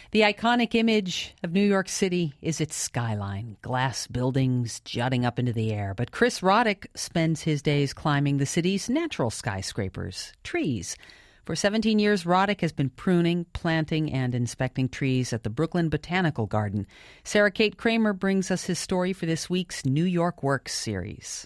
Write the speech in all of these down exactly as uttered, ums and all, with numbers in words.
The iconic image of New York City is its skyline, glass buildings jutting up into the air. But Chris Roddick spends his days climbing the city's natural skyscrapers, trees. For seventeen years, Roddick has been pruning, planting, and inspecting trees at the Brooklyn Botanical Garden. Sarah Kate Kramer brings us his story for this week's New York Works series.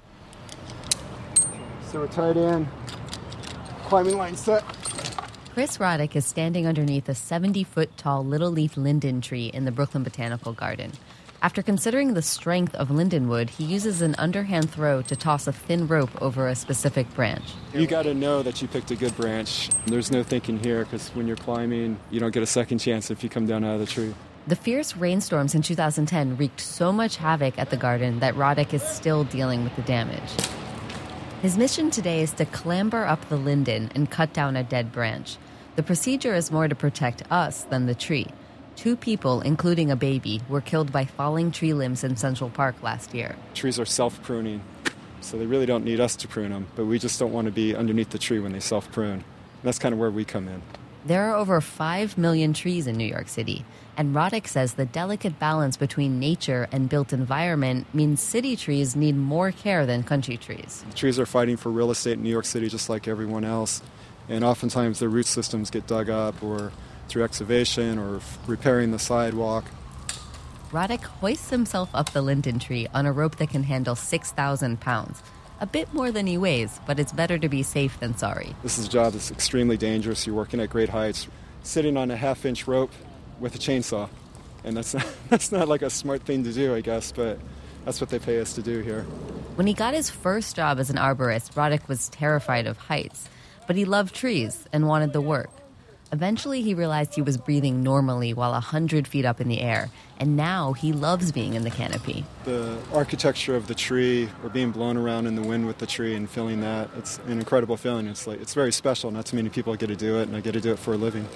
So we're tied in, climbing line set. Chris Roddick is standing underneath a seventy-foot-tall little-leaf linden tree in the Brooklyn Botanical Garden. After considering the strength of lindenwood, he uses an underhand throw to toss a thin rope over a specific branch. You got to know that you picked a good branch. There's no thinking here, because when you're climbing, you don't get a second chance if you come down out of the tree. The fierce rainstorms in two thousand ten wreaked so much havoc at the garden that Roddick is still dealing with the damage. His mission today is to clamber up the linden and cut down a dead branch. The procedure is more to protect us than the tree. Two people, including a baby, were killed by falling tree limbs in Central Park last year. Trees are self-pruning, so they really don't need us to prune them, but we just don't want to be underneath the tree when they self-prune. That's kind of where we come in. There are over five million trees in New York City, and Roddick says the delicate balance between nature and built environment means city trees need more care than country trees. The trees are fighting for real estate in New York City just like everyone else, and oftentimes their root systems get dug up or through excavation or repairing the sidewalk. Roddick hoists himself up the linden tree on a rope that can handle six thousand pounds. A bit more than he weighs, but it's better to be safe than sorry. This is a job that's extremely dangerous. You're working at great heights, sitting on a half-inch rope with a chainsaw. And that's not, that's not like a smart thing to do, I guess, but that's what they pay us to do here. When he got his first job as an arborist, Roddick was terrified of heights, but he loved trees and wanted the work. Eventually, he realized he was breathing normally while one hundred feet up in the air, and now he loves being in the canopy. The architecture of the tree, or being blown around in the wind with the tree and feeling that, it's an incredible feeling. It's like it's very special. Not too many people get to do it, and I get to do it for a living.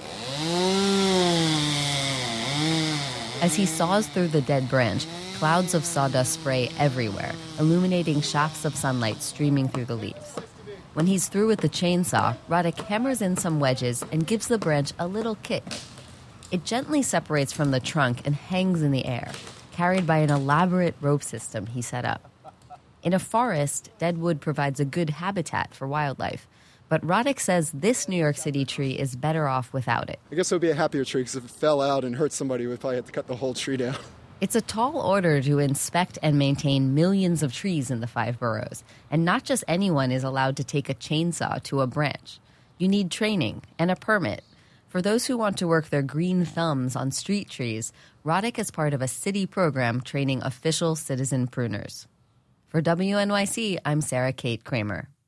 As he saws through the dead branch, clouds of sawdust spray everywhere, illuminating shafts of sunlight streaming through the leaves. When he's through with the chainsaw, Roddick hammers in some wedges and gives the branch a little kick. It gently separates from the trunk and hangs in the air, carried by an elaborate rope system he set up. In a forest, dead wood provides a good habitat for wildlife, but Roddick says this New York City tree is better off without it. I guess it would be a happier tree, because if it fell out and hurt somebody, we'd probably have to cut the whole tree down. It's a tall order to inspect and maintain millions of trees in the five boroughs, and not just anyone is allowed to take a chainsaw to a branch. You need training and a permit. For those who want to work their green thumbs on street trees, Roddick is part of a city program training official citizen pruners. For W N Y C, I'm Sarah Kate Kramer.